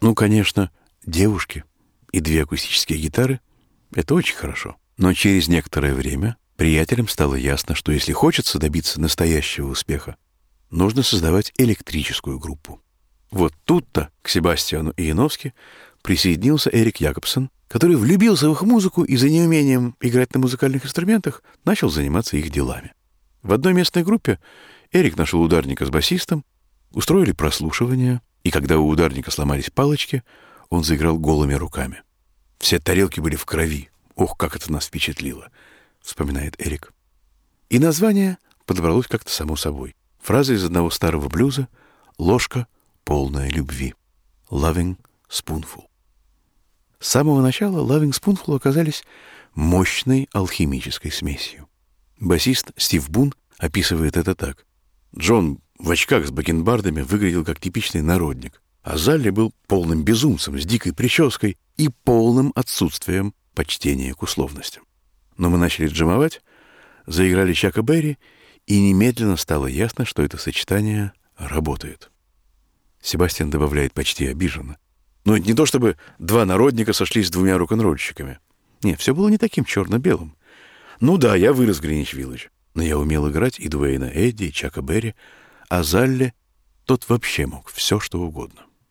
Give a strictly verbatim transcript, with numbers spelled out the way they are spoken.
Ну, конечно, девушки и две акустические гитары — это очень хорошо. Но через некоторое время приятелям стало ясно, что если хочется добиться настоящего успеха, нужно создавать электрическую группу. Вот тут-то к Себастьяну и Яновски присоединился Эрик Якобсон, который влюбился в их музыку и за неумением играть на музыкальных инструментах начал заниматься их делами. В одной местной группе Эрик нашел ударника с басистом, устроили прослушивание, и когда у ударника сломались палочки, он заиграл голыми руками. Все тарелки были в крови. Ох, как это нас впечатлило, вспоминает Эрик. И название подобралось как-то само собой. Фраза из одного старого блюза «Ложка, полная любви». Loving Spoonful. С самого начала Loving Spoonful оказались мощной алхимической смесью. Басист Стив Бун описывает это так. Джон в очках с бакенбардами выглядел как типичный народник, а Залли был полным безумцем с дикой прической и полным отсутствием почтения к условностям. Но мы начали джемовать, заиграли Чака Берри, и немедленно стало ясно, что это сочетание работает. Себастьян добавляет почти обиженно. Но это не то, чтобы два народника сошлись с двумя рок-н-ролльщиками. Нет, все было не таким черно-белым. Ну да, я вырос в Гринвич-Виллидж, но я умел играть и Дуэйна Эдди, и Чака Берри, а Залли, тот вообще мог все, что угодно.